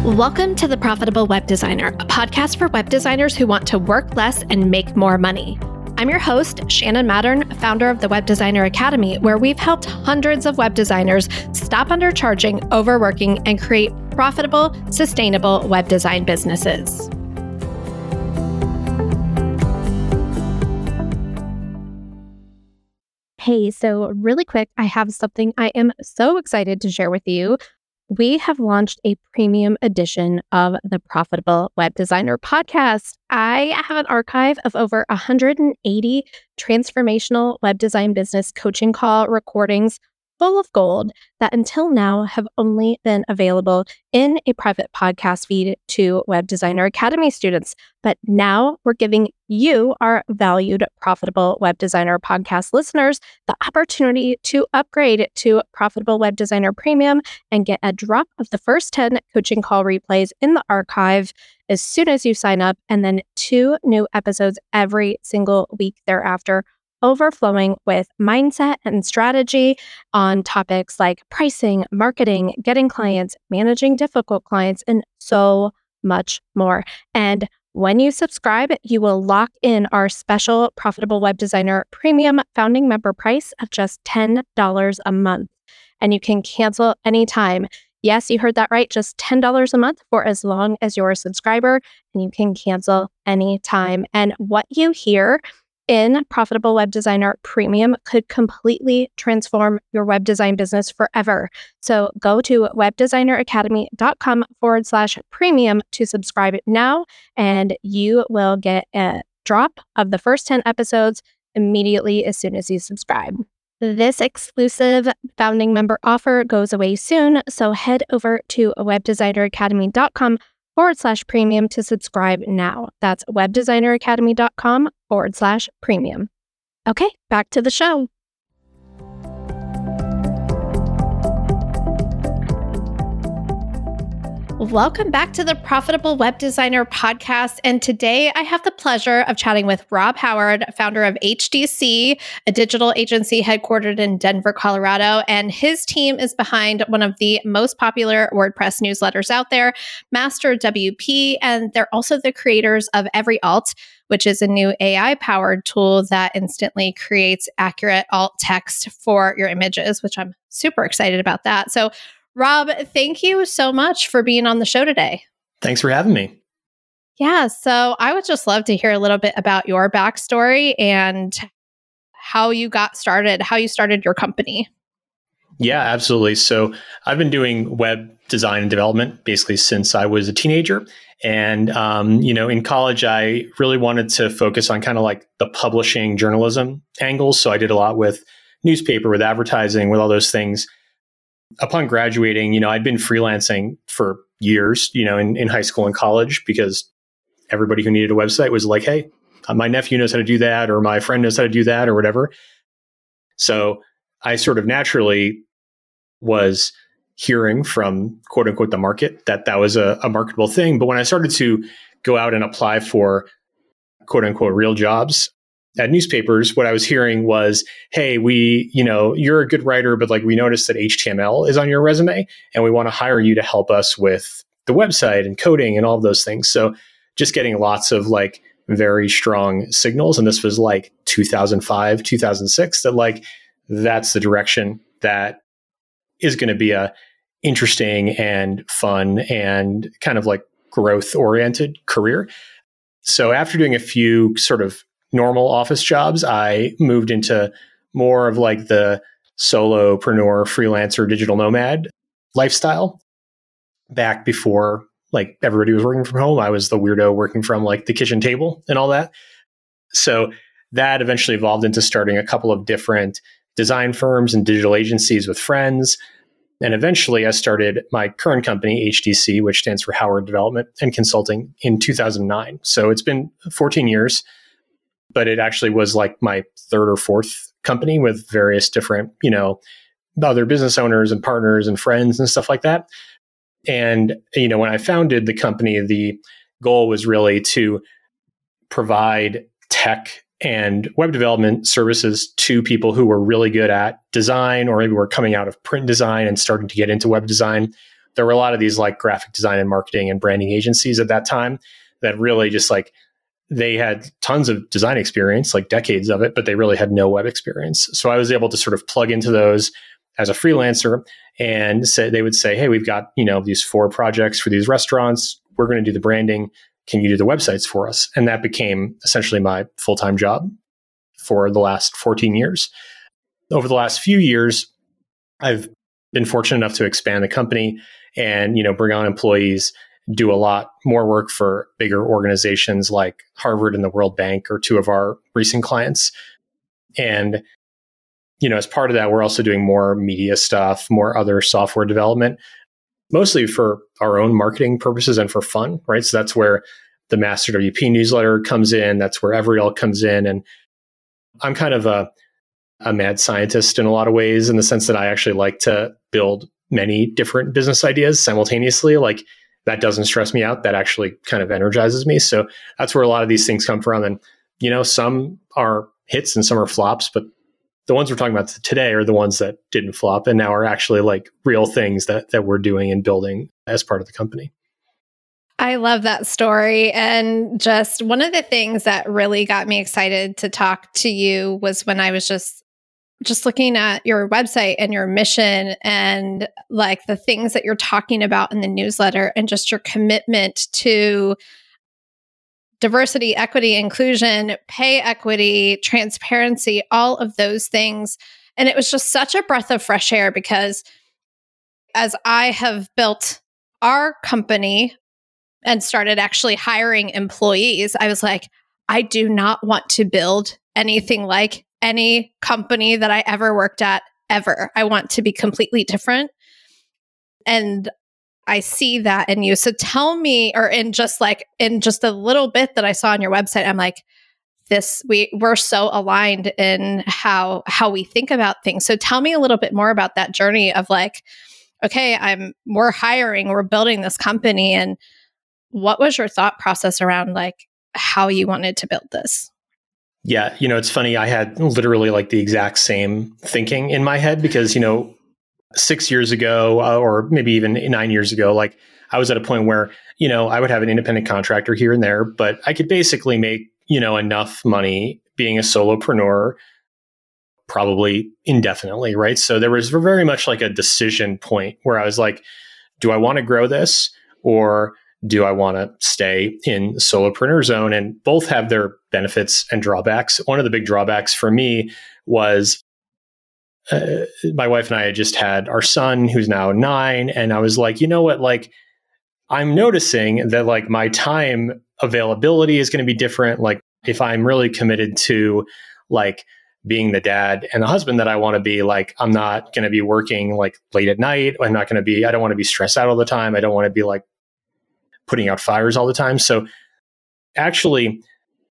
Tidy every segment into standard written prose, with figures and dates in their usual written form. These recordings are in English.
Welcome to The Profitable Web Designer, a podcast for web designers who want to work less and make more money. I'm your host, Shannon Mattern, founder of the Web Designer Academy, where we've helped hundreds of web designers stop undercharging, overworking, and create profitable, sustainable web design businesses. Hey, so really quick, I have something I am so excited to share with you. We have launched a premium edition of the Profitable Web Designer podcast. I have an archive of over 180 transformational web design business coaching call recordings full of gold that until now have only been available in a private podcast feed to Web Designer Academy students. But now we're giving you, our valued Profitable Web Designer podcast listeners, the opportunity to upgrade to Profitable Web Designer Premium and get a drop of the first 10 coaching call replays in the archive as soon as you sign up, and then 2 new episodes every single week thereafter, overflowing with mindset and strategy on topics like pricing, marketing, getting clients, managing difficult clients, and so much more. And when you subscribe, you will lock in our special Profitable Web Designer Premium founding member price of just $10 a month. And you can cancel anytime. Yes, you heard that right. Just $10 a month for as long as you're a subscriber, and you can cancel anytime. And what you hear in Profitable Web Designer Premium could completely transform your web design business forever. So go to webdesigneracademy.com/premium to subscribe now, and you will get a drop of the first 10 episodes immediately as soon as you subscribe. This exclusive founding member offer goes away soon, so head over to webdesigneracademy.com/premium to subscribe now. That's webdesigneracademy.com/premium. Okay, back to the show. Welcome back to the Profitable Web Designer podcast. And today I have the pleasure of chatting with Rob Howard, founder of HDC, a digital agency headquartered in Denver, Colorado. And his team is behind one of the most popular WordPress newsletters out there, Master WP. And they're also the creators of Every Alt, which is a new AI-powered tool that instantly creates accurate alt text for your images, which I'm super excited about that. So Rob, thank you so much for being on the show today. Thanks for having me. Yeah, so I would just love to hear a little bit about your backstory and how you got started, how you started your company. Yeah, absolutely. So I've been doing web design and development basically since I was a teenager. And, in college, I really wanted to focus on kind of like the publishing journalism angles. So I did a lot with newspaper, with advertising, with all those things. Upon graduating, I'd been freelancing for years, in high school and college, because everybody who needed a website was like, hey, my nephew knows how to do that, or my friend knows how to do that, or whatever. So I sort of naturally was hearing from quote unquote the market that was a marketable thing. But when I started to go out and apply for quote unquote real jobs at newspapers, what I was hearing was, hey, you're a good writer, but we noticed that HTML is on your resume and we want to hire you to help us with the website and coding and all of those things. So just getting lots of very strong signals. And this was 2005, 2006, that that's the direction that is going to be a interesting and fun and kind of growth oriented career. So after doing a few sort of normal office jobs, I moved into more of the solopreneur, freelancer, digital nomad lifestyle. Back before everybody was working from home, I was the weirdo working from the kitchen table and all that. So that eventually evolved into starting a couple of different design firms and digital agencies with friends. And eventually I started my current company, HDC, which stands for Howard Development and Consulting, in 2009. So it's been 14 years. But it actually was my third or fourth company with various different, other business owners and partners and friends and stuff like that. And, when I founded the company, the goal was really to provide tech and web development services to people who were really good at design, or maybe were coming out of print design and starting to get into web design, there were a lot of these like graphic design and marketing and branding agencies at that time that really just like, they had tons of design experience, like decades of it, but they really had no web experience. So I was able to sort of plug into those as a freelancer and they would say, hey, we've got, these 4 projects for these restaurants. We're going to do the branding. Can you do the websites for us? And that became essentially my full-time job for the last 14 years. Over the last few years, I've been fortunate enough to expand the company and, bring on employees, do a lot more work for bigger organizations like Harvard and the World Bank are 2 of our recent clients. And, as part of that, we're also doing more media stuff, more other software development, mostly for our own marketing purposes and for fun, right? So that's where the Master WP newsletter comes in. That's where Everyall comes in. And I'm kind of a mad scientist in a lot of ways, in the sense that I actually like to build many different business ideas simultaneously. Like, that doesn't stress me out. That actually kind of energizes me. So that's where a lot of these things come from. And, some are hits and some are flops, but the ones we're talking about today are the ones that didn't flop and now are actually like real things that we're doing and building as part of the company. I love that story. And just one of the things that really got me excited to talk to you was when I was just looking at your website and your mission and like the things that you're talking about in the newsletter and just your commitment to diversity, equity, inclusion, pay equity, transparency, all of those things. And it was just such a breath of fresh air, because as I have built our company and started actually hiring employees, I was like, I do not want to build anything like any company that I ever worked at ever. I want to be completely different. And I see that in you. So tell me, or in just a little bit that I saw on your website, I'm like, we're so aligned in how we think about things. So tell me a little bit more about that journey of like, okay, we're hiring, we're building this company, and what was your thought process around like how you wanted to build this? Yeah, it's funny. I had literally like the exact same thinking in my head because, 6 years ago, or maybe even 9 years ago, like I was at a point where, I would have an independent contractor here and there, but I could basically make, enough money being a solopreneur probably indefinitely, right? So there was very much like a decision point where I was like, do I want to grow this, or do I want to stay in solopreneur zone? And both have their benefits and drawbacks. One of the big drawbacks for me was my wife and I had just had our son, who's now 9. And I was like, you know what? Like, I'm noticing that like my time availability is going to be different. Like, if I'm really committed to like being the dad and the husband that I want to be, like, I'm not going to be working like late at night. I don't want to be stressed out all the time. I don't want to be like putting out fires all the time. So actually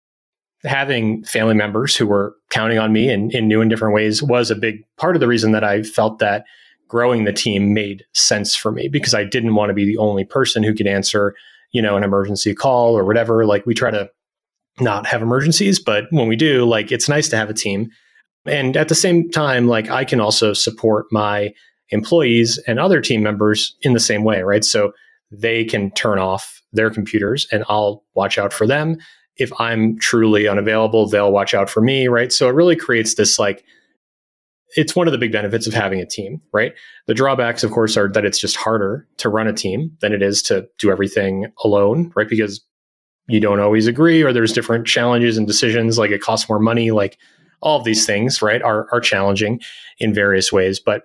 having family members who were counting on me in new and different ways was a big part of the reason that I felt that growing the team made sense for me, because I didn't want to be the only person who could answer, an emergency call or whatever. Like, we try to not have emergencies, but when we do, like, it's nice to have a team. And at the same time, like, I can also support my employees and other team members in the same way, right? So they can turn off their computers and I'll watch out for them. If I'm truly unavailable, they'll watch out for me, right? So it really creates this like, it's one of the big benefits of having a team, right? The drawbacks, of course, are that it's just harder to run a team than it is to do everything alone, right? Because you don't always agree, or there's different challenges and decisions, like it costs more money, like all of these things, right, are challenging in various ways. But,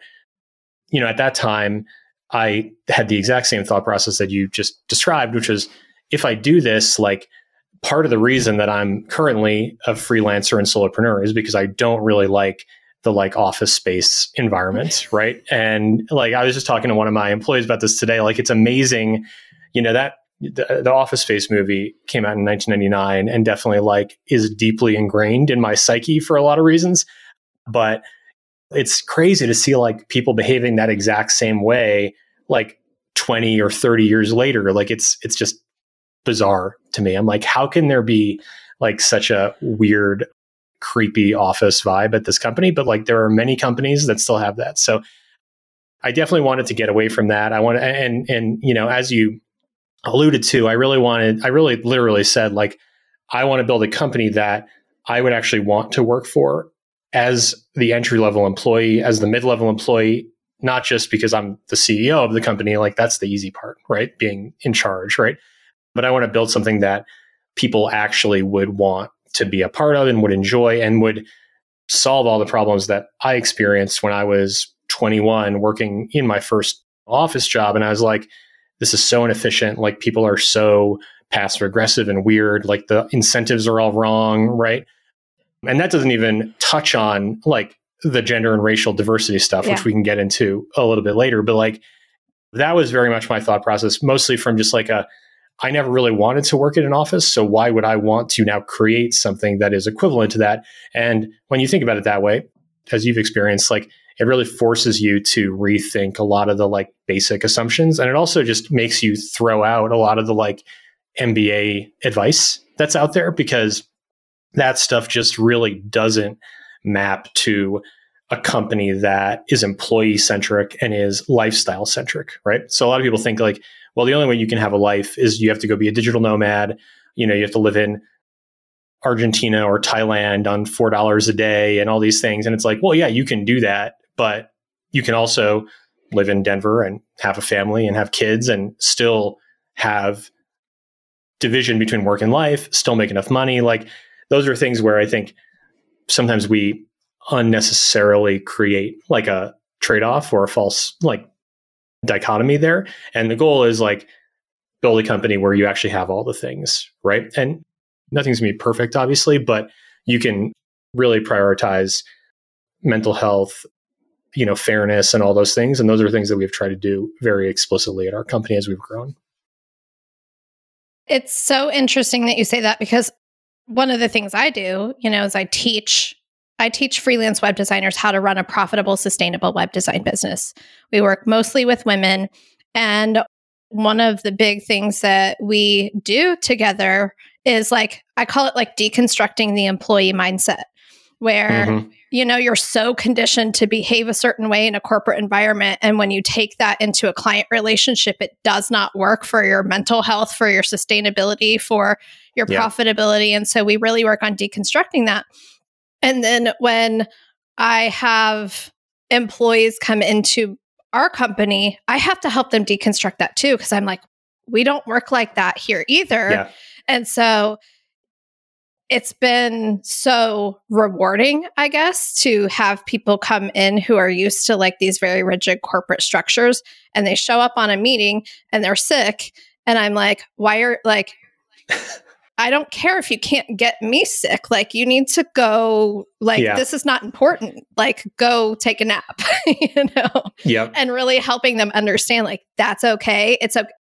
at that time, I had the exact same thought process that you just described, which was, if I do this, like, part of the reason that I'm currently a freelancer and solopreneur is because I don't really like the like office space environment, right? And like, I was just talking to one of my employees about this today. Like, it's amazing, that the Office Space movie came out in 1999 and definitely like is deeply ingrained in my psyche for a lot of reasons. But it's crazy to see like people behaving that exact same way, like 20 or 30 years later. Like, it's just bizarre to me. I'm like, how can there be like such a weird, creepy office vibe at this company? But like, there are many companies that still have that. So I definitely wanted to get away from that. I want to, and you know, as you alluded to, I really literally said, like, I want to build a company that I would actually want to work for as the entry level employee, as the mid level employee, not just because I'm the CEO of the company. Like, that's the easy part, right? Being in charge, right? But I want to build something that people actually would want to be a part of and would enjoy and would solve all the problems that I experienced when I was 21 working in my first office job. And I was like, this is so inefficient. Like, people are so passive aggressive and weird. Like, the incentives are all wrong, right? And that doesn't even touch on like the gender and racial diversity stuff, which we can get into a little bit later. But like, that was very much my thought process, mostly from just like I never really wanted to work in an office. So why would I want to now create something that is equivalent to that? And when you think about it that way, as you've experienced, like, it really forces you to rethink a lot of the like basic assumptions. And it also just makes you throw out a lot of the like MBA advice that's out there, because that stuff just really doesn't map to a company that is employee centric and is lifestyle centric, right? So a lot of people think like, well, the only way you can have a life is you have to go be a digital nomad. You know, you have to live in Argentina or Thailand on $4 a day and all these things. And it's like, well, yeah, you can do that, but you can also live in Denver and have a family and have kids and still have division between work and life, still make enough money. Like, those are things where I think sometimes we unnecessarily create like a trade-off or a false like dichotomy there. And the goal is like build a company where you actually have all the things, right? And nothing's gonna be perfect, obviously, but you can really prioritize mental health, you know, fairness and all those things. And those are things that we've tried to do very explicitly at our company as we've grown. It's so interesting that you say that, because one of the things I do, you know, is I teach freelance web designers how to run a profitable, sustainable web design business. We work mostly with women. And one of the big things that we do together is like, I call it like deconstructing the employee mindset, where, you know, you're so conditioned to behave a certain way in a corporate environment. And when you take that into a client relationship, it does not work for your mental health, for your sustainability, for your profitability. And so we really work on deconstructing that. And then when I have employees come into our company, I have to help them deconstruct that too, because I'm like, we don't work like that here either. Yeah. And so it's been so rewarding, I guess, to have people come in who are used to like these very rigid corporate structures, and they show up on a meeting and they're sick. And I'm like, why are like, I don't care if you can't get me sick. Like, you need to go, like, this is not important. Like, go take a nap, you know? Yep. And really helping them understand, like, that's okay. It's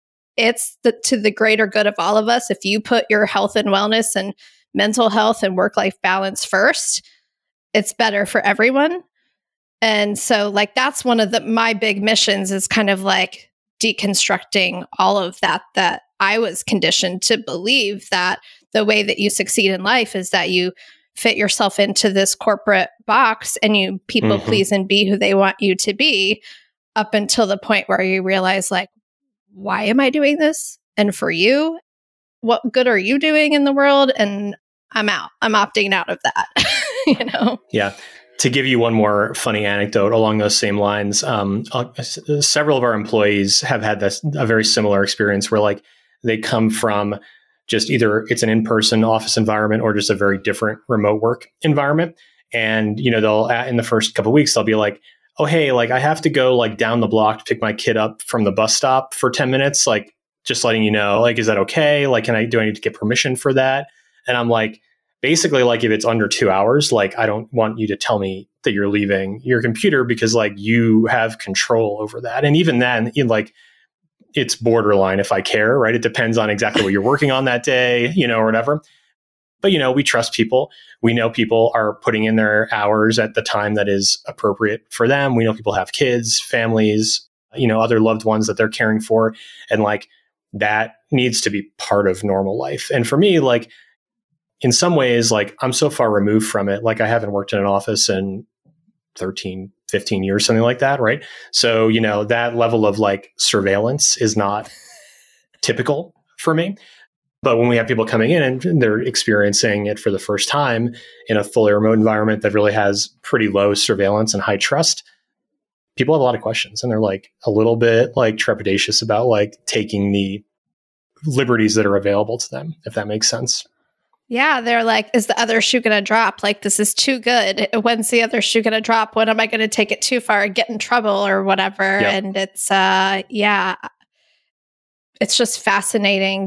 to the greater good of all of us. If you put your health and wellness and mental health and work-life balance first, it's better for everyone. And so like, that's one of my big missions, is kind of like deconstructing all of that I was conditioned to believe, that the way that you succeed in life is that you fit yourself into this corporate box and you people please and be who they want you to be, up until the point where you realize like, why am I doing this? And for you, what good are you doing in the world? And I'm out. I'm opting out of that, you know? Yeah. To give you one more funny anecdote along those same lines, several of our employees have had a very similar experience where like they come from just either it's an in-person office environment or just a very different remote work environment. And, you know, they'll, in the first couple of weeks, they'll be like, oh, hey, like I have to go like down the block to pick my kid up from the bus stop for 10 minutes. Like, just letting you know, like, is that okay? Like, do I need to get permission for that? And I'm like, basically, like if it's under 2 hours, like I don't want you to tell me that you're leaving your computer, because like you have control over that. And even then, like it's borderline if I care, right? It depends on exactly what you're working on that day, you know, or whatever. But, you know, we trust people. We know people are putting in their hours at the time that is appropriate for them. We know people have kids, families, you know, other loved ones that they're caring for. And like that needs to be part of normal life. And for me, like in some ways, like I'm so far removed from it. Like I haven't worked in an office in 13 15 years, something like that, right? So, that level of like surveillance is not typical for me. But when we have people coming in and they're experiencing it for the first time in a fully remote environment that really has pretty low surveillance and high trust, people have a lot of questions, and they're like a little bit like trepidatious about like taking the liberties that are available to them, if that makes sense. Yeah, they're like, is the other shoe going to drop? Like, this is too good. When's the other shoe going to drop? When am I going to take it too far and get in trouble or whatever? Yep. And it's, it's just fascinating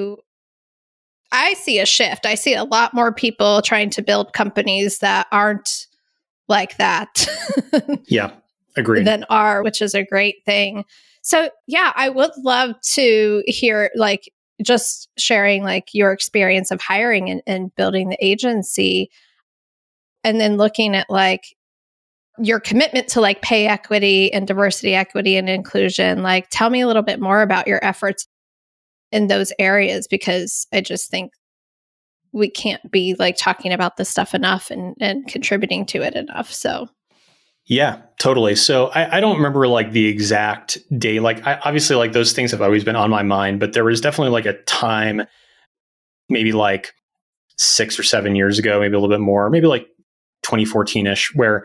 I see a shift. I see a lot more people trying to build companies that aren't like that. Yeah, agreed. Than are, which is a great thing. So, yeah, I would love to hear like just sharing like your experience of hiring and building the agency, and then looking at like your commitment to like pay equity and diversity, equity, and inclusion. Like, tell me a little bit more about your efforts in those areas, because I just think we can't be like talking about this stuff enough and contributing to it enough. So. Yeah, totally. So I don't remember like the exact day. Like obviously like those things have always been on my mind, but there was definitely like a time, maybe like 6 or 7 years ago, maybe a little bit more, maybe like 2014-ish, where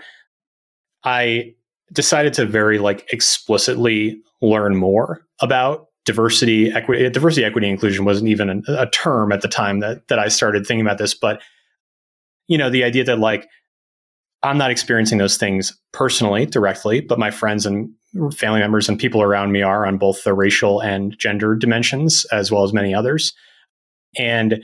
I decided to very like explicitly learn more about diversity, equity, inclusion wasn't even a term at the time that I started thinking about this. But, the idea that like, I'm not experiencing those things personally, directly, but my friends and family members and people around me are, on both the racial and gender dimensions, as well as many others. And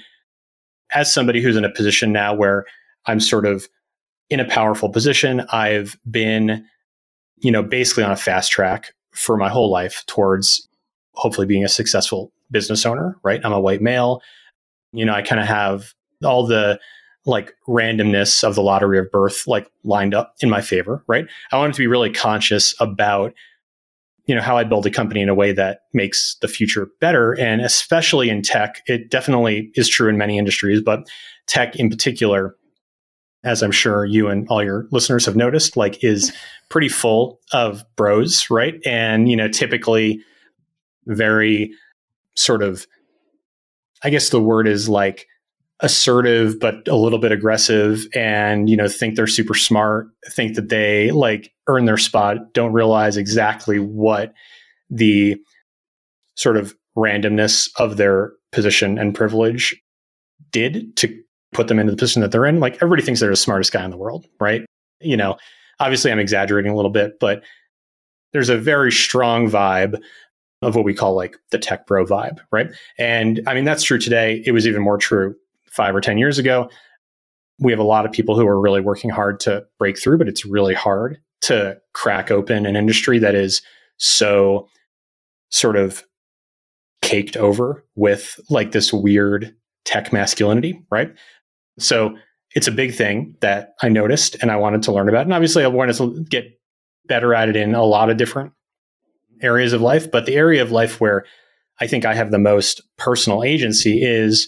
as somebody who's in a position now where I'm sort of in a powerful position, I've been, basically on a fast track for my whole life towards hopefully being a successful business owner, right? I'm a white male. I kind of have all the like randomness of the lottery of birth like lined up in my favor, right? I wanted to be really conscious about, how I build a company in a way that makes the future better. And especially in tech, it definitely is true in many industries, but tech in particular, as I'm sure you and all your listeners have noticed, like is pretty full of bros, right? And, typically very sort of, I guess the word is like assertive, but a little bit aggressive, and, think they're super smart, think that they like earn their spot, don't realize exactly what the sort of randomness of their position and privilege did to put them into the position that they're in. Like everybody thinks they're the smartest guy in the world, right? Obviously I'm exaggerating a little bit, but there's a very strong vibe of what we call like the tech bro vibe, right? And I mean, that's true today. It was even more true 5 or 10 years ago. We have a lot of people who are really working hard to break through, but it's really hard to crack open an industry that is so sort of caked over with like this weird tech masculinity, right? So it's a big thing that I noticed and I wanted to learn about. And obviously I wanted to get better at it in a lot of different areas of life. But the area of life where I think I have the most personal agency is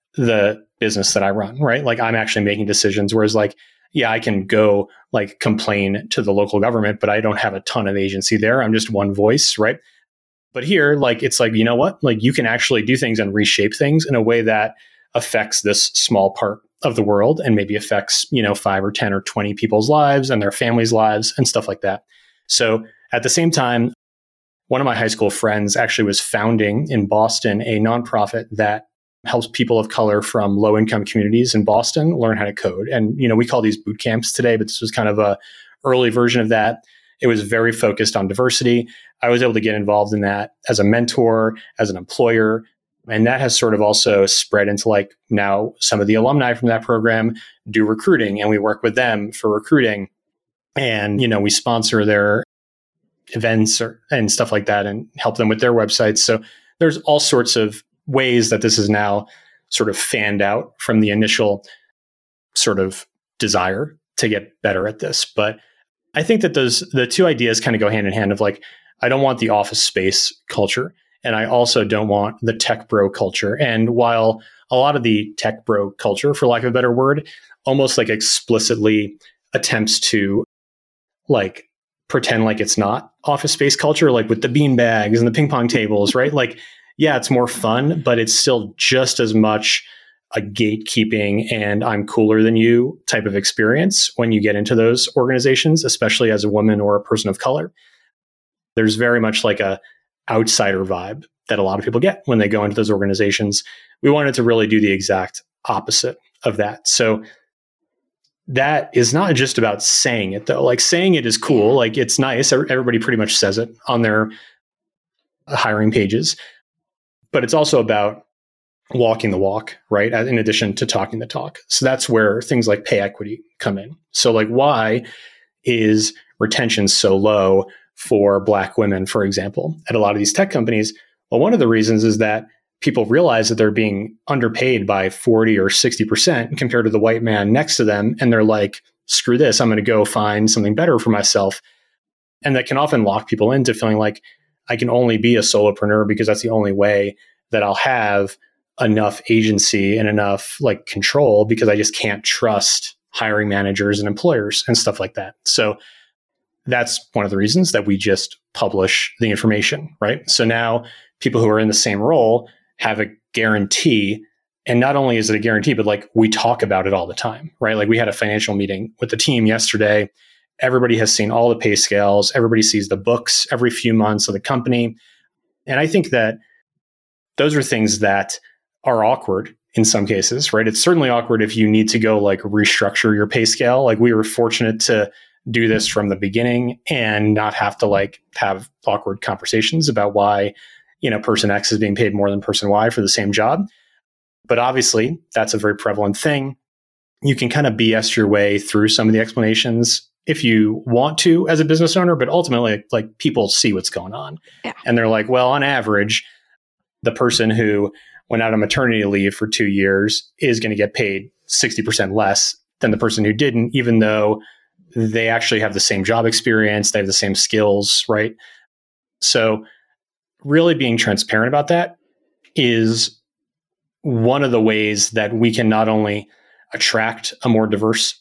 the business that I run, right? Like I'm actually making decisions, whereas like, yeah, I can go like complain to the local government, but I don't have a ton of agency there. I'm just one voice, right? But here, like, it's like, you know what? Like you can actually do things and reshape things in a way that affects this small part of the world and maybe affects, 5 or 10 or 20 people's lives and their families' lives and stuff like that. So at the same time, one of my high school friends actually was founding in Boston a nonprofit that helps people of color from low-income communities in Boston learn how to code. And, we call these boot camps today, but this was kind of a early version of that. It was very focused on diversity. I was able to get involved in that as a mentor, as an employer. And that has sort of also spread into like now some of the alumni from that program do recruiting, and we work with them for recruiting. And, we sponsor their events and stuff like that and help them with their websites. So there's all sorts of ways that this is now sort of fanned out from the initial sort of desire to get better at this. But I think that the two ideas kind of go hand in hand of like, I don't want the office space culture, and I also don't want the tech bro culture. And while a lot of the tech bro culture, for lack of a better word, almost like explicitly attempts to like pretend like it's not office space culture, like with the bean bags and the ping pong tables, right? Like, yeah, it's more fun, but it's still just as much a gatekeeping and I'm cooler than you type of experience when you get into those organizations, especially as a woman or a person of color. There's very much like a outsider vibe that a lot of people get when they go into those organizations. We wanted to really do the exact opposite of that. So that is not just about saying it though. Like saying it is cool. Like it's nice. Everybody pretty much says it on their hiring pages, but it's also about walking the walk, right? In addition to talking the talk. So that's where things like pay equity come in. So like, why is retention so low for Black women, for example, at a lot of these tech companies? Well, one of the reasons is that people realize that they're being underpaid by 40 or 60% compared to the white man next to them. And they're like, screw this, I'm going to go find something better for myself. And that can often lock people into feeling like I can only be a solopreneur because that's the only way that I'll have enough agency and enough like control, because I just can't trust hiring managers and employers and stuff like that. So that's one of the reasons that we just publish the information, right? So now people who are in the same role have a guarantee. And not only is it a guarantee, but like we talk about it all the time, right? Like we had a financial meeting with the team yesterday. Everybody has seen all the pay scales. Everybody sees the books every few months of the company. And I think that those are things that are awkward in some cases, right? It's certainly awkward if you need to go like restructure your pay scale. Like we were fortunate to do this from the beginning and not have to like have awkward conversations about why, person X is being paid more than person Y for the same job. But obviously that's a very prevalent thing. You can kind of BS your way through some of the explanations if you want to as a business owner, but ultimately like people see what's going on. Yeah. And they're like, well, on average, the person who went out on maternity leave for 2 years is going to get paid 60% less than the person who didn't, even though they actually have the same job experience, they have the same skills, right? So really being transparent about that is one of the ways that we can not only attract a more diverse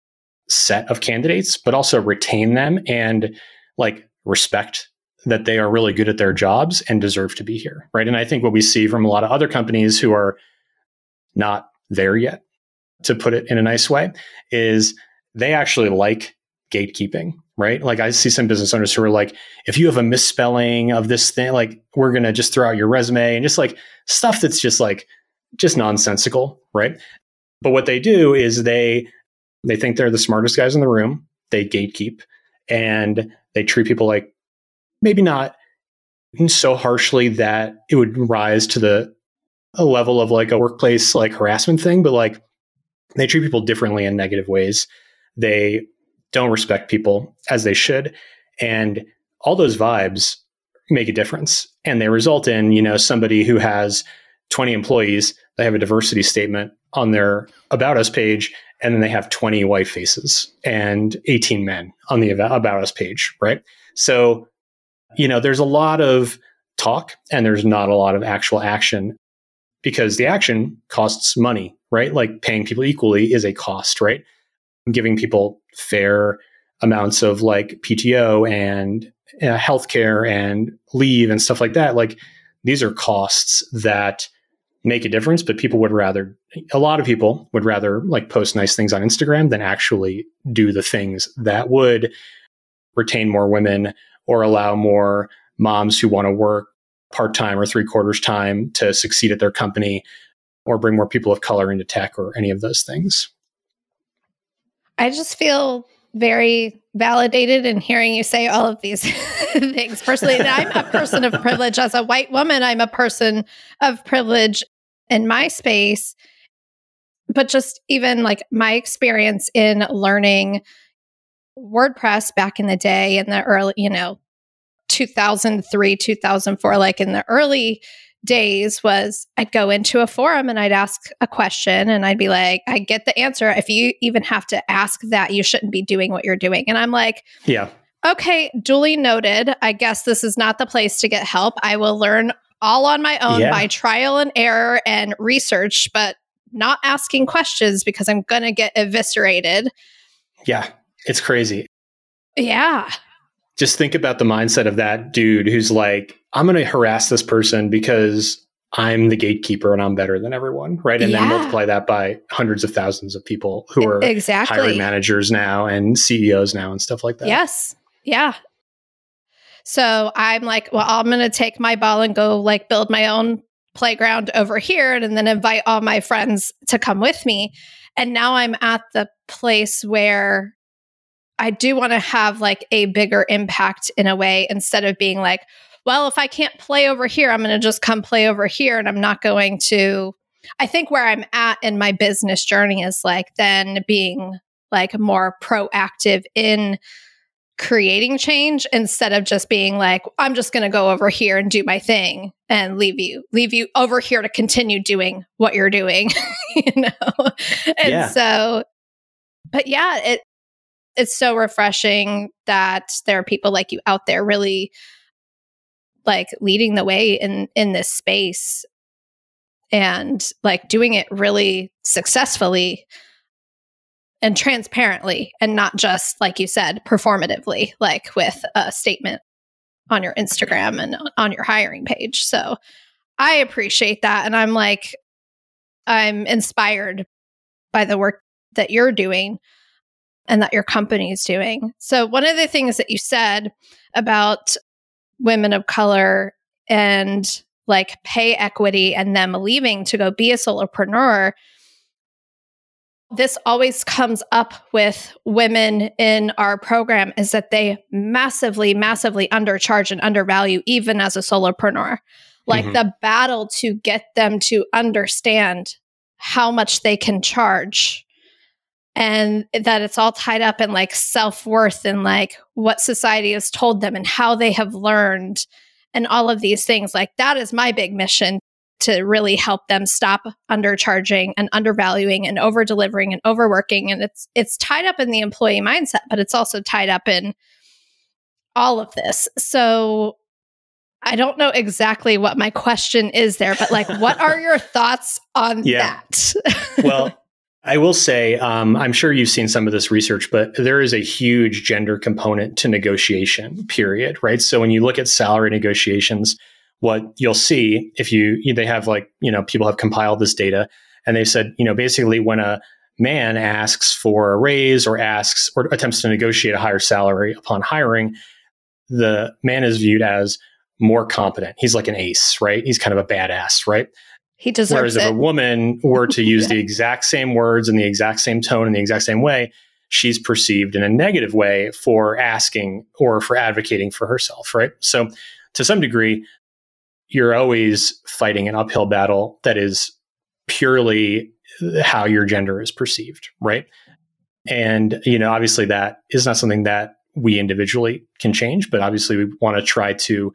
set of candidates, but also retain them and like respect that they are really good at their jobs and deserve to be here, right? And I think what we see from a lot of other companies who are not there yet, to put it in a nice way, is they actually like gatekeeping, right? Like I see some business owners who are like, if you have a misspelling of this thing, like we're going to just throw out your resume, and just like stuff that's just like, just nonsensical, right? But what they do is they think they're the smartest guys in the room. They gatekeep and they treat people like maybe not so harshly that it would rise to a level of like a workplace like harassment thing, but like they treat people differently in negative ways. They don't respect people as they should. And all those vibes make a difference. And they result in, somebody who has 20 employees, they have a diversity statement on their About Us page, and then they have 20 white faces and 18 men on the About Us page, right? So, there's a lot of talk and there's not a lot of actual action, because the action costs money, right? Like paying people equally is a cost, right? Giving people fair amounts of like PTO and healthcare and leave and stuff like that. Like these are costs that make a difference, but a lot of people would rather like post nice things on Instagram than actually do the things that would retain more women or allow more moms who want to work part-time or 3/4 time to succeed at their company, or bring more people of color into tech, or any of those things. I just feel very validated in hearing you say all of these things. Personally, I'm a person of privilege. As a white woman, I'm a person of privilege in my space. But just even like my experience in learning WordPress back in the day, in the early, 2003, 2004, like in the early days, was I'd go into a forum and I'd ask a question and I'd be like, I get the answer. If you even have to ask that, you shouldn't be doing what you're doing. And I'm like, yeah, okay, duly noted. I guess this is not the place to get help. I will learn all on my own by trial and error and research, but not asking questions because I'm going to get eviscerated. Yeah, it's crazy. Yeah. just think about the mindset of that dude who's like, I'm going to harass this person because I'm the gatekeeper and I'm better than everyone, right? And then multiply that by hundreds of thousands of people who are hiring managers now and CEOs now and stuff like that. Yes. Yeah. So I'm like, well, I'm going to take my ball and go like build my own playground over here and then invite all my friends to come with me. And now I'm at the place where I do want to have like a bigger impact in a way, instead of being like, well, if I can't play over here, I'm going to just come play over here. And I'm not going to, I think where I'm at in my business journey is like then being like more proactive in creating change, instead of just being like, I'm just going to go over here and do my thing and leave you over here to continue doing what you're doing, And so, but yeah, it's so refreshing that there are people like you out there really like leading the way in this space and like doing it really successfully and transparently, and not just, like you said, performatively, like with a statement on your Instagram and on your hiring page. So I appreciate that. And I'm inspired by the work that you're doing and that your company is doing. So one of the things that you said about women of color and like pay equity and them leaving to go be a solopreneur, this always comes up with women in our program, is that they massively, massively undercharge and undervalue even as a solopreneur. Like the battle to get them to understand how much they can charge, and that it's all tied up in like self-worth and like what society has told them and how they have learned and all of these things. Like that is my big mission, to really help them stop undercharging and undervaluing and over-delivering and overworking. And it's tied up in the employee mindset, but it's also tied up in all of this. So I don't know exactly what my question is there, but like, what are your thoughts on that? Well, I will say, I'm sure you've seen some of this research, but there is a huge gender component to negotiation, period, right? So when you look at salary negotiations, what you'll see, if they have like, people have compiled this data and they've said, basically when a man asks for a raise or asks or attempts to negotiate a higher salary upon hiring, the man is viewed as more competent. He's like an ace, right? He's kind of a badass, right? He deserves Whereas if a woman were to use the exact same words in the exact same tone in the exact same way, she's perceived in a negative way for asking or for advocating for herself, right? So to some degree, you're always fighting an uphill battle that is purely how your gender is perceived, right? And, obviously that is not something that we individually can change, but obviously we want to try to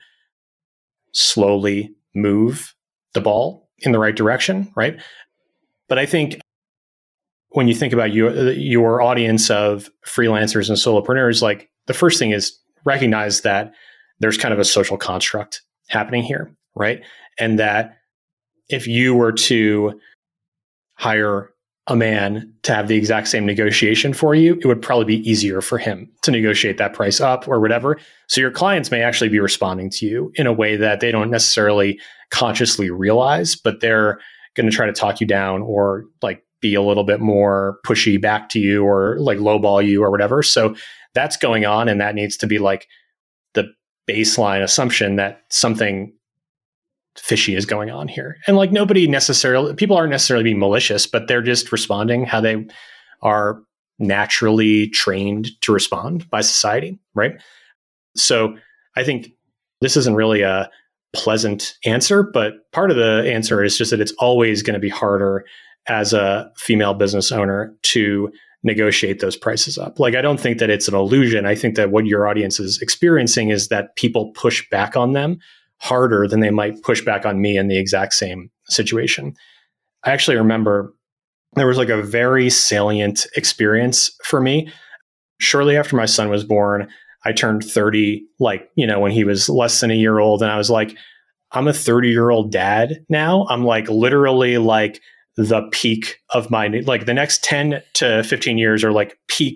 slowly move the ball in the right direction, right? But I think when you think about your audience of freelancers and solopreneurs, like the first thing is recognize that there's kind of a social construct happening here, right? And that if you were to hire a man to have the exact same negotiation for you, it would probably be easier for him to negotiate that price up or whatever. So your clients may actually be responding to you in a way that they don't necessarily consciously realize, but they're going to try to talk you down or like be a little bit more pushy back to you or like lowball you or whatever. So that's going on. And that needs to be like the baseline assumption that something fishy is going on here. And like people aren't necessarily being malicious, but they're just responding how they are naturally trained to respond by society, right? So I think this isn't really a pleasant answer, but part of the answer is just that it's always going to be harder as a female business owner to negotiate those prices up. Like, I don't think that it's an illusion. I think that what your audience is experiencing is that people push back on them harder than they might push back on me in the exact same situation. I actually remember there was like a very salient experience for me. Shortly after my son was born, I turned 30, when he was less than a year old. And I was like, I'm a 30-year-old dad now. I'm like literally like the peak of my, like the next 10 to 15 years are like peak,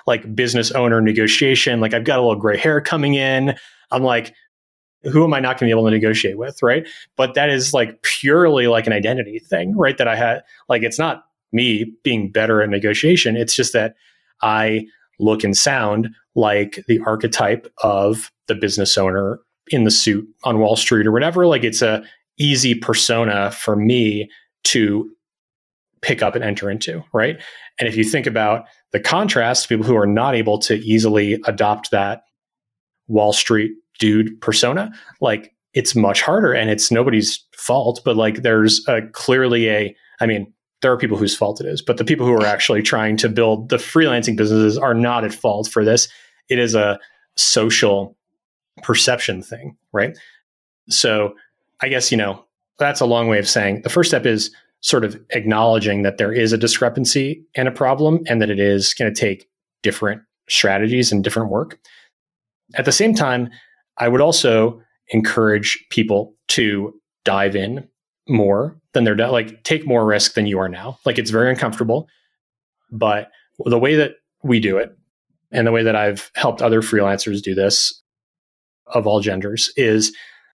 like business owner negotiation. Like I've got a little gray hair coming in. I'm like, who am I not going to be able to negotiate with? Right. But that is like purely like an identity thing, right? That I had, like, it's not me being better at negotiation. It's just that I look and sound like the archetype of the business owner in the suit on Wall Street or whatever. Like it's a easy persona for me to pick up and enter into, right? And if you think about the contrast, people who are not able to easily adopt that Wall Street dude persona, like it's much harder, and it's nobody's fault, but like there's I mean, there are people whose fault it is, but the people who are actually trying to build the freelancing businesses are not at fault for this. It is a social perception thing, right? So I guess, that's a long way of saying the first step is sort of acknowledging that there is a discrepancy and a problem, and that it is going to take different strategies and different work. At the same time, I would also encourage people to dive in more than they're like take more risk than you are now. Like it's very uncomfortable, but the way that we do it and the way that I've helped other freelancers do this of all genders is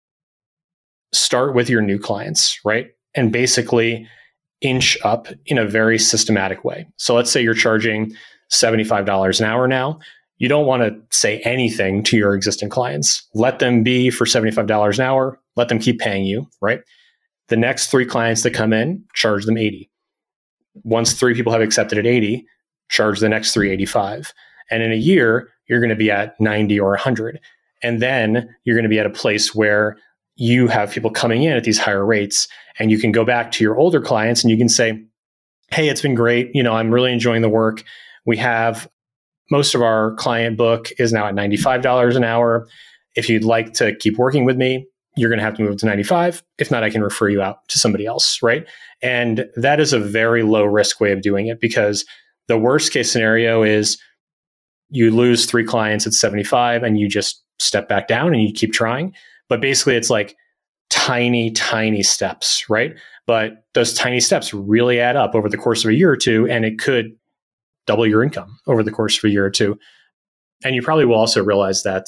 start with your new clients, right? And basically inch up in a very systematic way. So let's say you're charging $75 an hour now. You don't want to say anything to your existing clients. Let them be for $75 an hour. Let them keep paying you, right? The next 3 clients that come in, charge them 80. Once 3 people have accepted at 80, charge the next 3 85. And in a year, you're going to be at 90 or 100. And then you're going to be at a place where you have people coming in at these higher rates, and you can go back to your older clients and you can say, hey, it's been great. I'm really enjoying the work. We have most of our client book is now at $95 an hour. If you'd like to keep working with me, you're going to have to move to 95. If not, I can refer you out to somebody else, right? And that is a very low risk way of doing it, because the worst case scenario is you lose 3 clients at 75 and you just step back down and you keep trying. But basically it's like tiny, tiny steps, right? But those tiny steps really add up over the course of a year or two, and it could double your income over the course of a year or two. And you probably will also realize that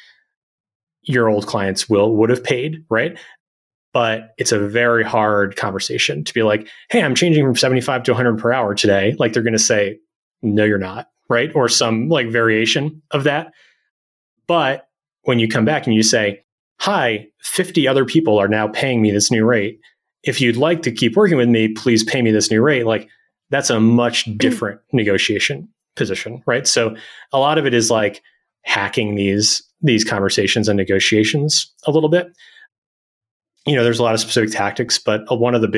your old clients would have paid, right? But it's a very hard conversation to be like, hey, I'm changing from 75 to 100 per hour today. Like they're going to say, no, you're not, right? Or some like variation of that. But when you come back and you say, hi, 50 other people are now paying me this new rate. If you'd like to keep working with me, please pay me this new rate. Like that's a much different negotiation position, right? So a lot of it is like hacking these conversations and negotiations a little bit. There's a lot of specific tactics, but one of the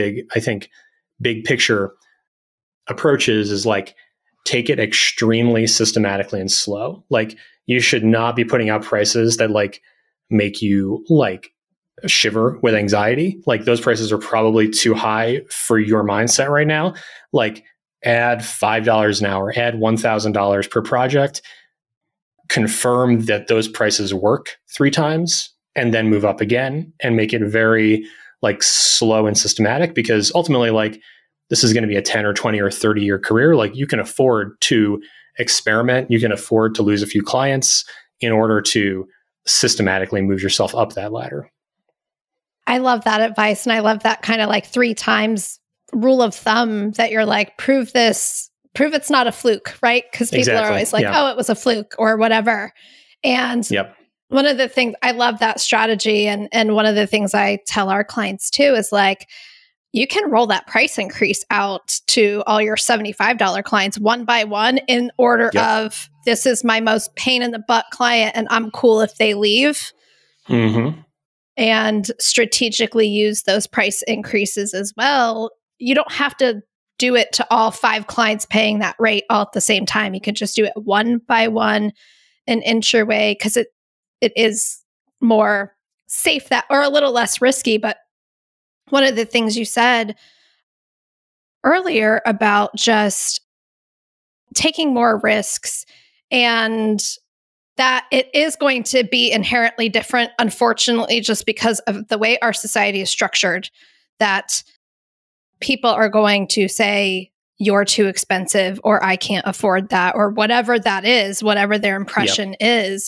big picture approaches is like take it extremely systematically and slow. Like you should not be putting out prices that like make you like shiver with anxiety. Like those prices are probably too high for your mindset right now. Like add $5 an hour, add $1,000 per project, confirm that those prices work 3 times, and then move up again and make it very like slow and systematic, because ultimately like this is going to be a 10 or 20 or 30 year career. Like you can afford to experiment. You can afford to lose a few clients in order to systematically move yourself up that ladder. I love that advice. And I love that kind of like 3 times rule of thumb that you're like, prove it's not a fluke, right? Because people are always like, oh, it was a fluke or whatever. And one of the things, I love that strategy. And one of the things I tell our clients too is like, you can roll that price increase out to all your $75 clients one by one in order of this is my most pain in the butt client and I'm cool if they leave. Mm-hmm. And strategically use those price increases as well. You don't have to do it to all 5 clients paying that rate all at the same time. You could just do it one by one and inch your way, because it is more safe that, or a little less risky. But one of the things you said earlier about just taking more risks, and that it is going to be inherently different, unfortunately, just because of the way our society is structured, that people are going to say, you're too expensive or I can't afford that or whatever that is, whatever their impression is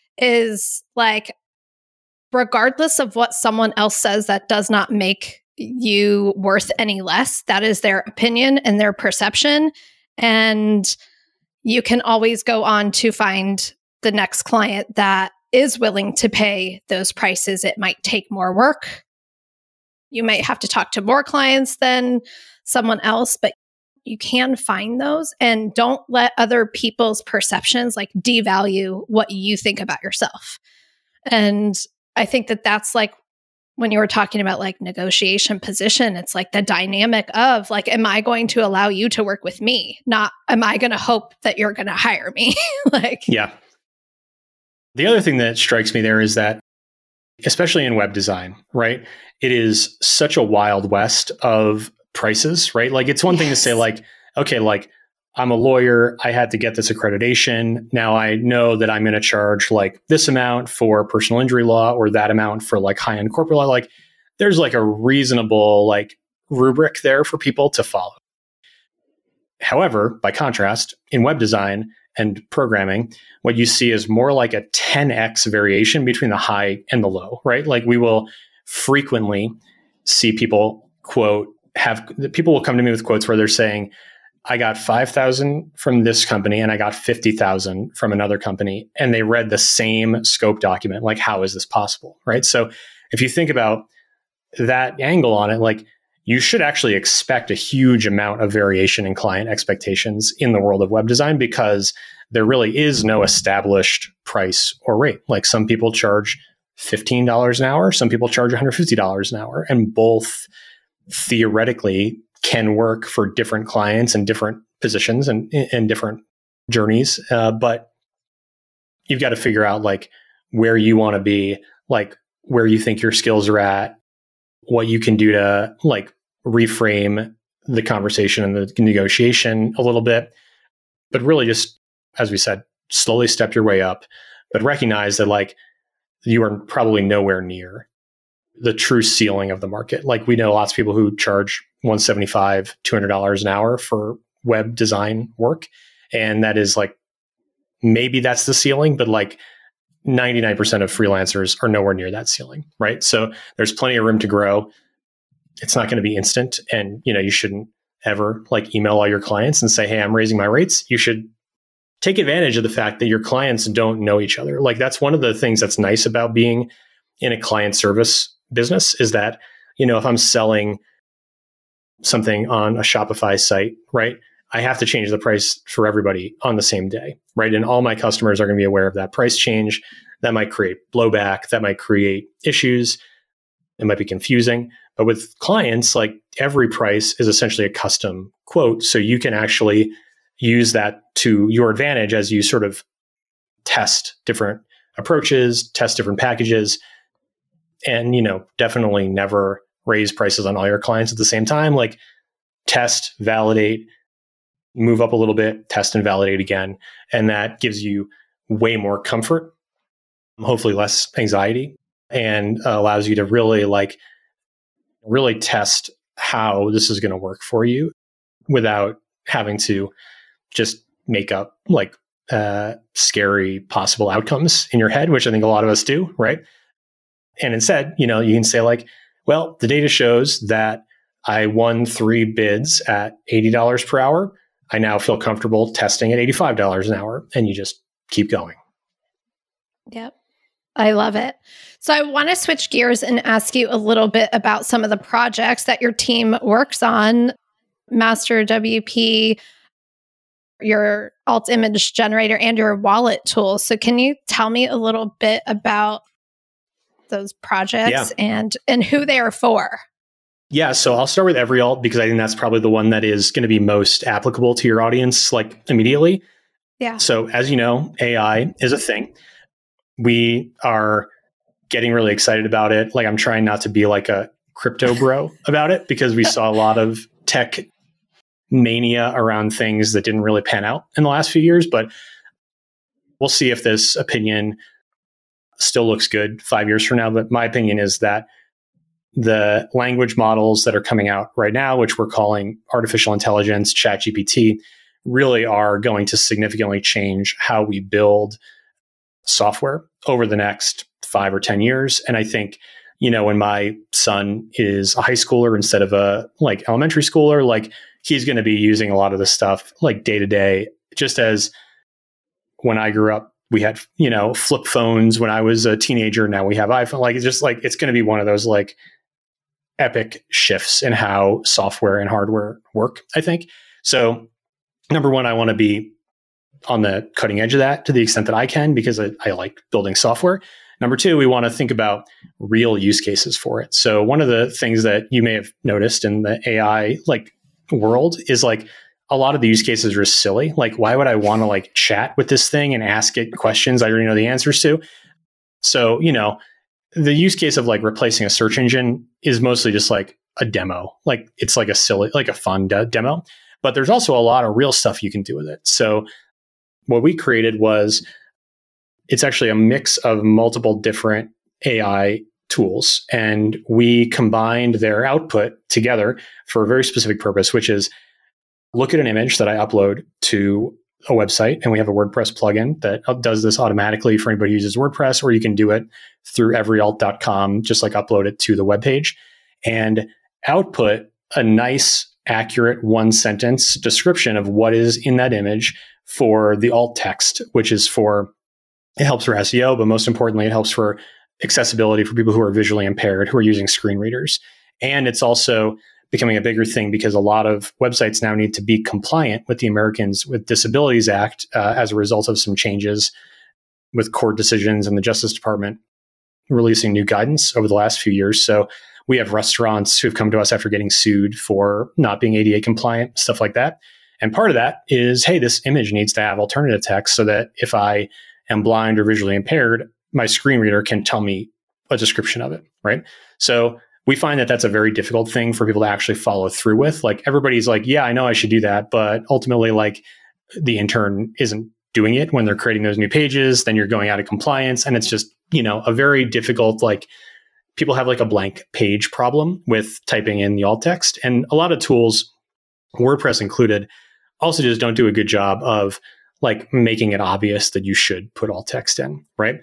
like, regardless of what someone else says, that does not make you worth any less. That is their opinion and their perception. And you can always go on to find the next client that is willing to pay those prices. It might take more work. You might have to talk to more clients than someone else, but you can find those, and don't let other people's perceptions like devalue what you think about yourself. And I think that that's like when you were talking about like negotiation position, it's like the dynamic of like, am I going to allow you to work with me? Not, am I going to hope that you're going to hire me? Yeah. The other thing that strikes me there is that, especially in web design, right? It is such a wild west of prices, right? Like it's one thing to say like, okay, like I'm a lawyer, I had to get this accreditation. Now I know that I'm going to charge like this amount for personal injury law or that amount for like high-end corporate law. Like there's like a reasonable like rubric there for people to follow. However, by contrast, in web design and programming, what you see is more like a 10x variation between the high and the low, right? Like we will frequently see people people will come to me with quotes where they're saying, I got 5,000 from this company and I got 50,000 from another company. And they read the same scope document. Like, how is this possible? Right. So if you think about that angle on it, like you should actually expect a huge amount of variation in client expectations in the world of web design, because there really is no established price or rate. Like some people charge $15 an hour, some people charge $150 an hour, and both theoretically can work for different clients and different positions and different journeys. But you've got to figure out like where you want to be, like where you think your skills are at, what you can do to like reframe the conversation and the negotiation a little bit. But really just, as we said, slowly step your way up, but recognize that like you are probably nowhere near the true ceiling of the market. Like we know lots of people who charge $175, $200 an hour for web design work. And that is like, maybe that's the ceiling, but like 99% of freelancers are nowhere near that ceiling, right? So there's plenty of room to grow. It's not going to be instant. And, you shouldn't ever like email all your clients and say, hey, I'm raising my rates. You should take advantage of the fact that your clients don't know each other. Like that's one of the things that's nice about being in a client service business is that, if I'm selling something on a Shopify site, right, I have to change the price for everybody on the same day, right? And all my customers are going to be aware of that price change. That might create blowback. That might create issues. It might be confusing. But with clients, like every price is essentially a custom quote. So you can actually use that to your advantage as you sort of test different approaches, test different packages, and, definitely never raise prices on all your clients at the same time. Like test, validate, move up a little bit, test and validate again. And that gives you way more comfort, hopefully less anxiety, and allows you to really test how this is going to work for you without having to just make up like scary possible outcomes in your head, which I think a lot of us do, right? And instead, you can say like, well, the data shows that I won 3 bids at $80 per hour. I now feel comfortable testing at $85 an hour. And you just keep going. Yep. I love it. So I want to switch gears and ask you a little bit about some of the projects that your team works on. Master WP, your alt image generator, and your wallet tool. So can you tell me a little bit about those projects and who they are for? Yeah, so I'll start with EveryAlt because I think that's probably the one that is going to be most applicable to your audience, like immediately. Yeah. So as you know, AI is a thing. We are getting really excited about it. Like I'm trying not to be like a crypto bro about it because we saw a lot of tech mania around things that didn't really pan out in the last few years, but we'll see if this opinion still looks good 5 years from now. But my opinion is that the language models that are coming out right now, which we're calling artificial intelligence, ChatGPT, really are going to significantly change how we build software over the next 5 or 10 years. And I think, when my son is a high schooler instead of a elementary schooler, he's going to be using a lot of this stuff day to day, just as when I grew up, we had, flip phones when I was a teenager. Now we have iPhone. It's going to be one of those epic shifts in how software and hardware work, I think. So number one, I want to be on the cutting edge of that to the extent that I can, because I like building software. Number two, we want to think about real use cases for it. So one of the things that you may have noticed in the AI world is a lot of the use cases are silly. Why would I want to chat with this thing and ask it questions I already know the answers to? So, the use case of replacing a search engine is mostly just a demo. It's a silly, a fun demo. But there's also a lot of real stuff you can do with it. So what we created was, it's actually a mix of multiple different AI tools. And we combined their output together for a very specific purpose, which is look at an image that I upload to a website, and we have a WordPress plugin that does this automatically for anybody who uses WordPress, or you can do it through everyalt.com, just upload it to the webpage and output a nice, accurate one-sentence description of what is in that image for the alt text, which is it helps for SEO, but most importantly, it helps for accessibility for people who are visually impaired, who are using screen readers. And it's also becoming a bigger thing because a lot of websites now need to be compliant with the Americans with Disabilities Act as a result of some changes with court decisions and the Justice Department releasing new guidance over the last few years. So we have restaurants who've come to us after getting sued for not being ADA compliant, stuff like that. And part of that is, hey, this image needs to have alternative text so that if I am blind or visually impaired, my screen reader can tell me a description of it, right? So we find that that's a very difficult thing for people to actually follow through with. Everybody's yeah, I know I should do that, but ultimately, the intern isn't doing it when they're creating those new pages. Then you're going out of compliance, and it's just a very difficult people have a blank page problem with typing in the alt text, and a lot of tools, WordPress included, also just don't do a good job of making it obvious that you should put alt text in, right?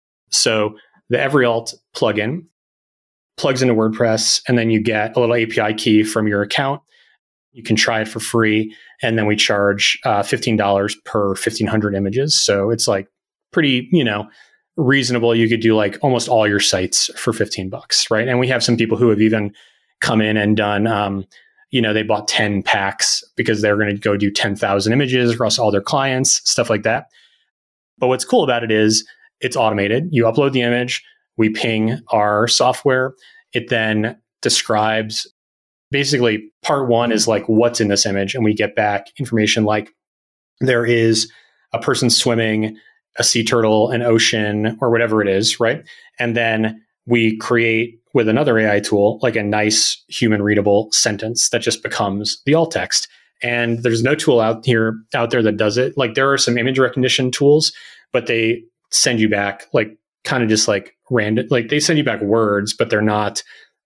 So the EveryAlt plugin plugs into WordPress, and then you get a little API key from your account. You can try it for free, and then we charge $15 per 1,500 images. So it's pretty, reasonable. You could do almost all your sites for $15, right? And we have some people who have even come in and done, they bought 10 packs because they're going to go do 10,000 images across all their clients, stuff like that. But what's cool about it is it's automated. You upload the image, we ping our software. It then describes, basically part one is what's in this image. And we get back information there is a person swimming, a sea turtle, an ocean, or whatever it is, right? And then we create with another AI tool, a nice human readable sentence that just becomes the alt text. And there's no tool out there that does it. There are some image recognition tools, but they send you back kind of just random, they send you back words, but they're not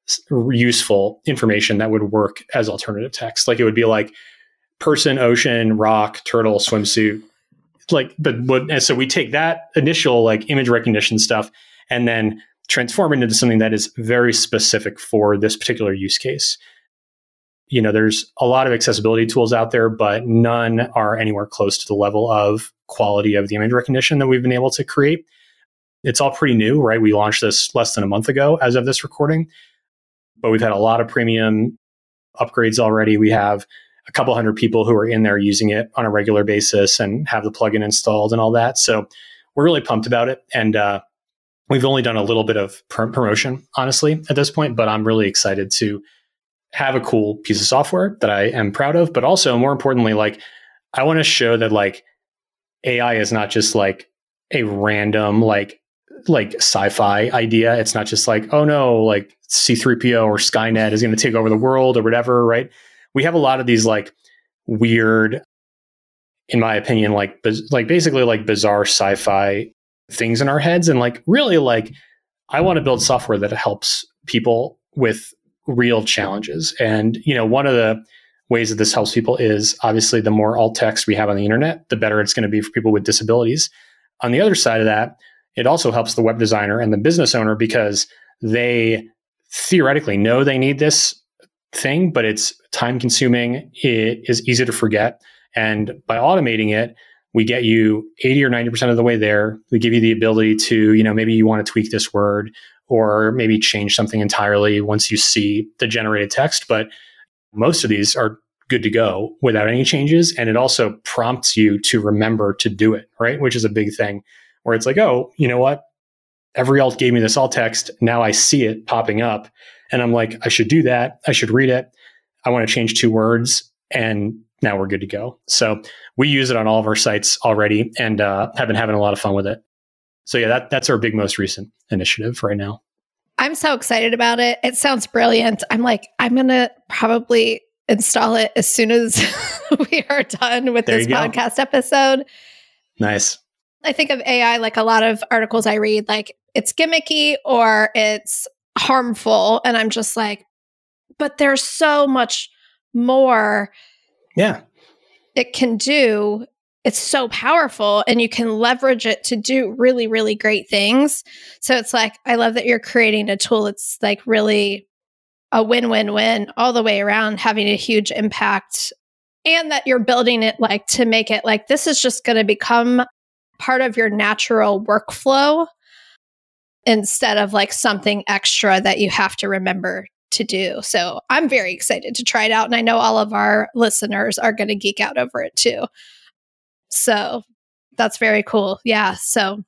useful information that would work as alternative text. It would be person, ocean, rock, turtle, swimsuit. And so we take that initial image recognition stuff and then transform it into something that is very specific for this particular use case. There's a lot of accessibility tools out there, but none are anywhere close to the level of quality of the image recognition that we've been able to create. It's all pretty new, right? We launched this less than a month ago as of this recording, but we've had a lot of premium upgrades already. We have a couple hundred people who are in there using it on a regular basis and have the plugin installed and all that. So we're really pumped about it. And we've only done a little bit of promotion, honestly, at this point, but I'm really excited to have a cool piece of software that I am proud of. But also, more importantly, I want to show that AI is not just a random sci-fi idea. It's not just oh no, C-3PO or Skynet is going to take over the world or whatever, right? We have a lot of these weird, in my opinion, basically bizarre sci-fi things in our heads. And really I want to build software that helps people with real challenges. And, one of the ways that this helps people is obviously the more alt text we have on the internet, the better it's going to be for people with disabilities. On the other side of that, it also helps the web designer and the business owner because they theoretically know they need this thing, but it's time consuming. It is easy to forget. And by automating it, we get you 80 or 90% of the way there. We give you the ability to, maybe you want to tweak this word or maybe change something entirely once you see the generated text. But most of these are good to go without any changes. And it also prompts you to remember to do it, right? Which is a big thing where it's like, oh, you know what? Every alt gave me this alt text. Now I see it popping up. And I'm like, I should do that. I should read it. I want to change 2 words. And now we're good to go. So we use it on all of our sites already and have been having a lot of fun with it. So yeah, that's our most recent initiative right now. I'm so excited about it. It sounds brilliant. I'm going to probably install it as soon as we are done with this podcast episode. Nice. I think of AI like a lot of articles I read, like it's gimmicky or it's harmful. And I'm just like, but there's so much more it can do. It's so powerful and you can leverage it to do really, really great things. So it's like, I love that you're creating a tool that's like really a win-win-win all the way around, having a huge impact, and that you're building it like to make it like this is just going to become part of your natural workflow instead of like something extra that you have to remember to do. So I'm very excited to try it out. And I know all of our listeners are going to geek out over it too. So that's very cool. Yeah. So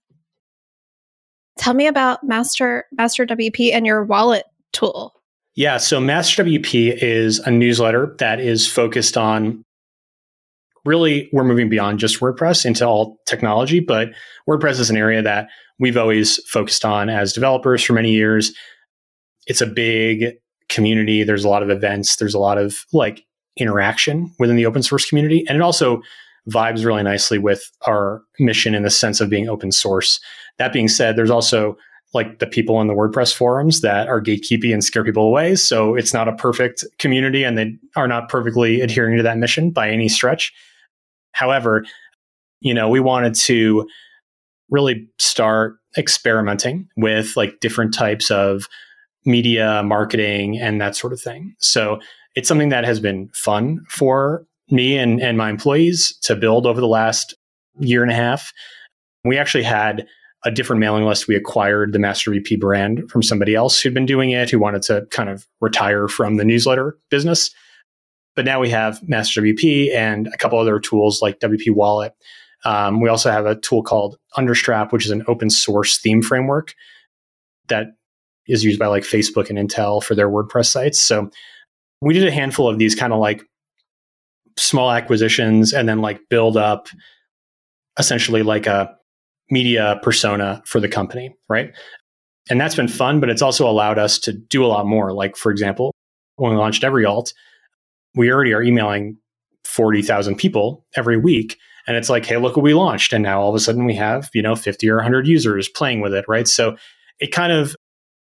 tell me about Master WP and your wallet tool. Yeah. So Master WP is a newsletter that is focused on really, we're moving beyond just WordPress into all technology, but WordPress is an area that we've always focused on as developers for many years. It's a big community. There's a lot of events. There's a lot of like interaction within the open source community. And it also vibes really nicely with our mission in the sense of being open source. That being said, there's also like the people in the WordPress forums that are gatekeepy and scare people away. So it's not a perfect community and they are not perfectly adhering to that mission by any stretch. However, we wanted to really start experimenting with like different types of media marketing and that sort of thing. So it's something that has been fun for me and my employees to build over the last year and a half. We actually had a different mailing list. We acquired the Master WP brand from somebody else who'd been doing it, who wanted to kind of retire from the newsletter business. But now we have Master WP and a couple other tools like WP Wallet. We also have a tool called Understrap, which is an open source theme framework that is used by like Facebook and Intel for their WordPress sites. So we did a handful of these kind of like small acquisitions and then like build up essentially like a media persona for the company, right? And that's been fun, but it's also allowed us to do a lot more. Like, for example, when we launched EveryAlt, we already are emailing 40,000 people every week. And it's like, hey, look what we launched. And now all of a sudden we have, 50 or 100 users playing with it, right? So it kind of,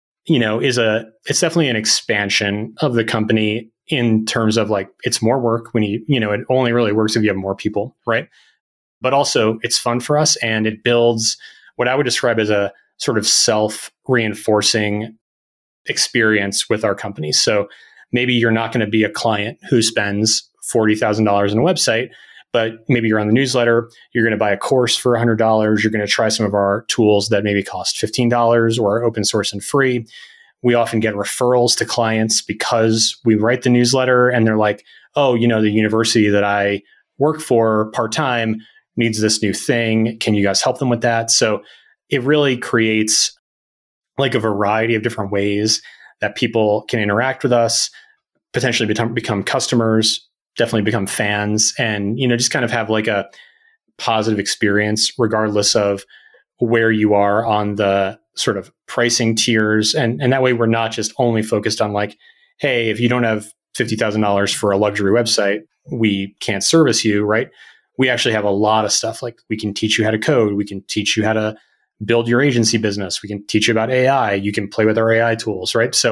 it's definitely an expansion of the company in terms of like, it's more work when it only really works if you have more people, right? But also it's fun for us and it builds what I would describe as a sort of self-reinforcing experience with our company. So maybe you're not going to be a client who spends $40,000 on a website, but maybe you're on the newsletter, you're going to buy a course for $100, you're going to try some of our tools that maybe cost $15 or are open source and free. We often get referrals to clients because we write the newsletter and they're like, oh, the university that I work for part-time needs this new thing. Can you guys help them with that? So it really creates like a variety of different ways that people can interact with us, potentially become customers, definitely become fans, and just kind of have like a positive experience regardless of where you are on the sort of pricing tiers. And that way we're not just only focused on like, hey, if you don't have $50,000 for a luxury website, we can't service you, right? We actually have a lot of stuff. Like we can teach you how to code. We can teach you how to build your agency business. We can teach you about AI. You can play with our AI tools, right? So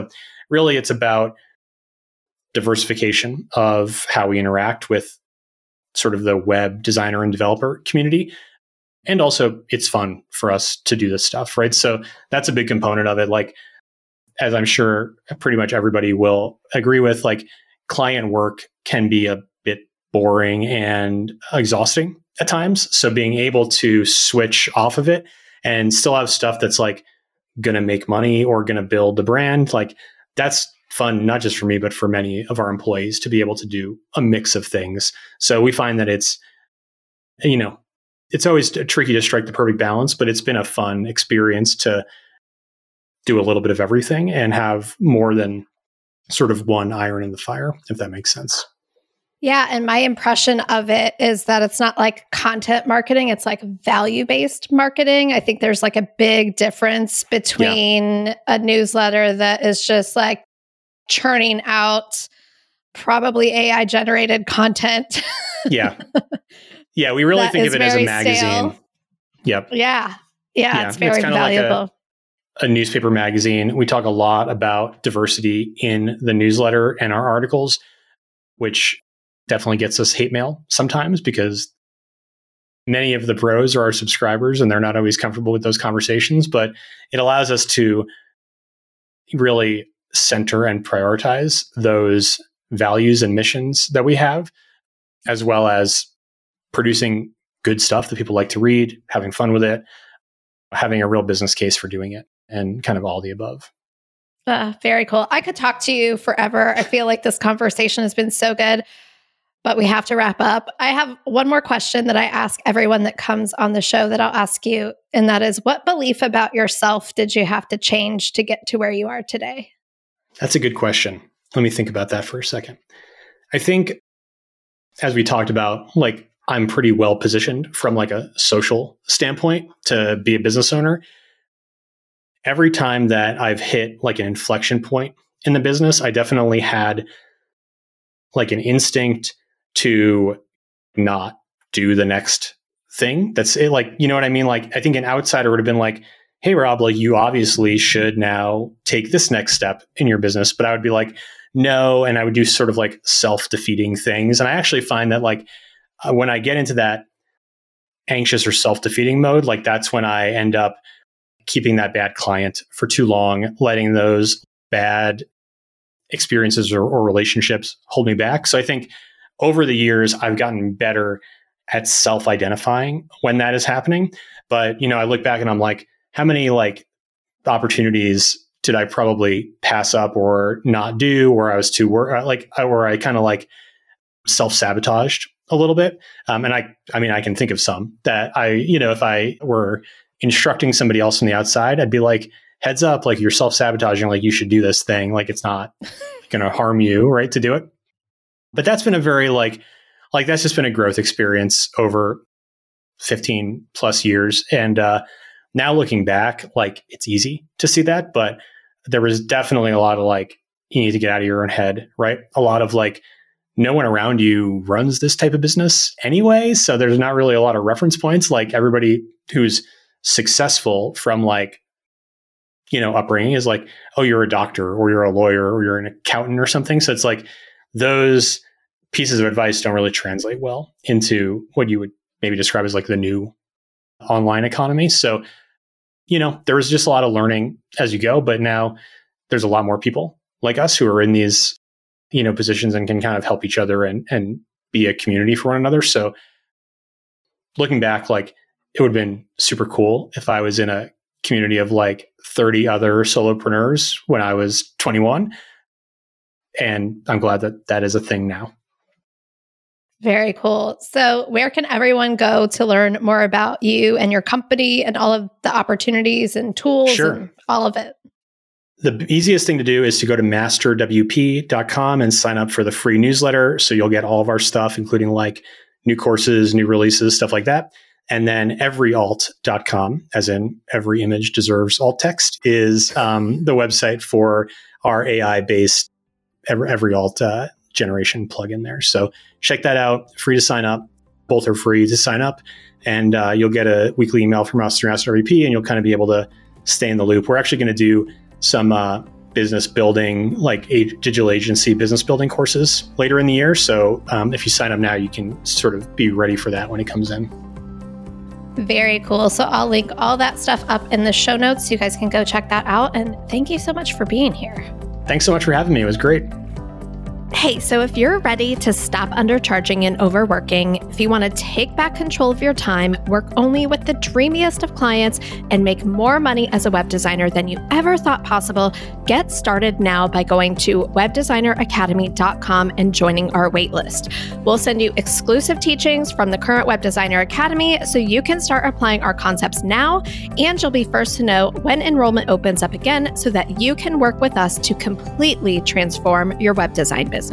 really it's about diversification of how we interact with sort of the web designer and developer community. And also it's fun for us to do this stuff, right? So that's a big component of it. Like, as I'm sure pretty much everybody will agree with, like client work can be a bit boring and exhausting at times. So being able to switch off of it and still have stuff that's like going to make money or going to build the brand, like that's fun, not just for me, but for many of our employees to be able to do a mix of things. So we find that it's, you know, it's always tricky to strike the perfect balance, but it's been a fun experience to do a little bit of everything and have more than sort of one iron in the fire, if that makes sense. Yeah. And my impression of it is that it's not like content marketing, it's like value-based marketing. I think there's like a big difference between a newsletter that is just like churning out probably AI generated content. Yeah. Yeah. We really think of it as a magazine. Stale. Yep. Yeah. It's very valuable. Like a newspaper magazine. We talk a lot about diversity in the newsletter and our articles, which definitely gets us hate mail sometimes because many of the pros are our subscribers and they're not always comfortable with those conversations, but it allows us to really center and prioritize those values and missions that we have, as well as producing good stuff that people like to read, having fun with it, having a real business case for doing it, and kind of all the above. Very cool. I could talk to you forever. I feel like this conversation has been so good, but we have to wrap up. I have one more question that I ask everyone that comes on the show that I'll ask you, and that is, what belief about yourself did you have to change to get to where you are today? That's a good question. Let me think about that for a second. I think, as we talked about, like I'm pretty well positioned from like a social standpoint to be a business owner. Every time that I've hit like an inflection point in the business, I definitely had like an instinct to not do the next thing. That's it. Like, you know what I mean? Like, I think an outsider would have been like, hey, Rob, like you obviously should now take this next step in your business. But I would be like, no. And I would do sort of like self-defeating things. And I actually find that like when I get into that anxious or self-defeating mode, like that's when I end up keeping that bad client for too long, letting those bad experiences or relationships hold me back. So I think over the years, I've gotten better at self-identifying when that is happening. But, you know, I look back and I'm like, how many like opportunities did I probably pass up or not do, or I was too or I kind of like self-sabotaged a little bit. And I mean, I can think of some that if I were instructing somebody else from the outside, I'd be like, heads up, like you're self-sabotaging, like you should do this thing. Like it's not going to harm you, right, to do it. But that's been a very like that's just been a growth experience over 15 plus years. And now looking back, like it's easy to see that, but there was definitely a lot of like, you need to get out of your own head, right? A lot of like, no one around you runs this type of business anyway. So there's not really a lot of reference points. Like everybody who's successful from like, upbringing is like, oh, you're a doctor or you're a lawyer or you're an accountant or something. So it's like those pieces of advice don't really translate well into what you would maybe describe as like the new online economy. So, there was just a lot of learning as you go, but now there's a lot more people like us who are in these, positions and can kind of help each other and be a community for one another. So looking back, like it would have been super cool if I was in a community of like 30 other solopreneurs when I was 21. And I'm glad that that is a thing now. Very cool. So where can everyone go to learn more about you and your company and all of the opportunities and tools and all of it? The easiest thing to do is to go to masterwp.com and sign up for the free newsletter. So you'll get all of our stuff, including like new courses, new releases, stuff like that. And then everyalt.com, as in every image deserves alt text, is the website for our AI-based every alt generation plugin there. So check that out. Free to sign up. Both are free to sign up. And you'll get a weekly email from us through Master WP, and you'll kind of be able to stay in the loop. We're actually going to do some business building, like digital agency business building courses later in the year. So if you sign up now, you can sort of be ready for that when it comes in. Very cool. So I'll link all that stuff up in the show notes so you guys can go check that out. And thank you so much for being here. Thanks so much for having me. It was great. Hey, so if you're ready to stop undercharging and overworking, if you want to take back control of your time, work only with the dreamiest of clients, and make more money as a web designer than you ever thought possible, get started now by going to webdesigneracademy.com and joining our waitlist. We'll send you exclusive teachings from the current Web Designer Academy so you can start applying our concepts now, and you'll be first to know when enrollment opens up again so that you can work with us to completely transform your web design business.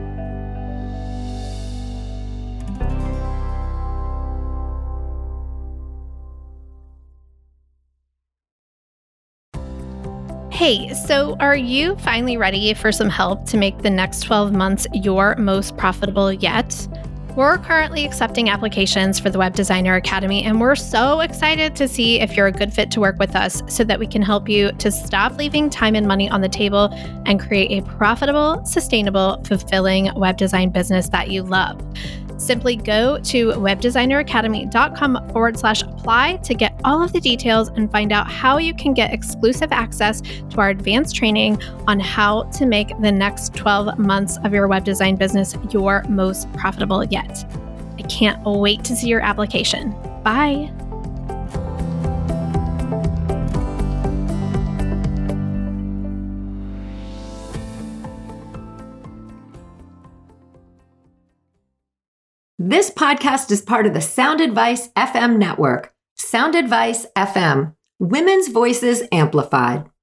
Hey, so are you finally ready for some help to make the next 12 months your most profitable yet? We're currently accepting applications for the Web Designer Academy, and we're so excited to see if you're a good fit to work with us so that we can help you to stop leaving time and money on the table and create a profitable, sustainable, fulfilling web design business that you love. Simply go to webdesigneracademy.com/apply to get all of the details and find out how you can get exclusive access to our advanced training on how to make the next 12 months of your web design business your most profitable yet. I can't wait to see your application. Bye. This podcast is part of the Sound Advice FM network. Sound Advice FM, women's voices amplified.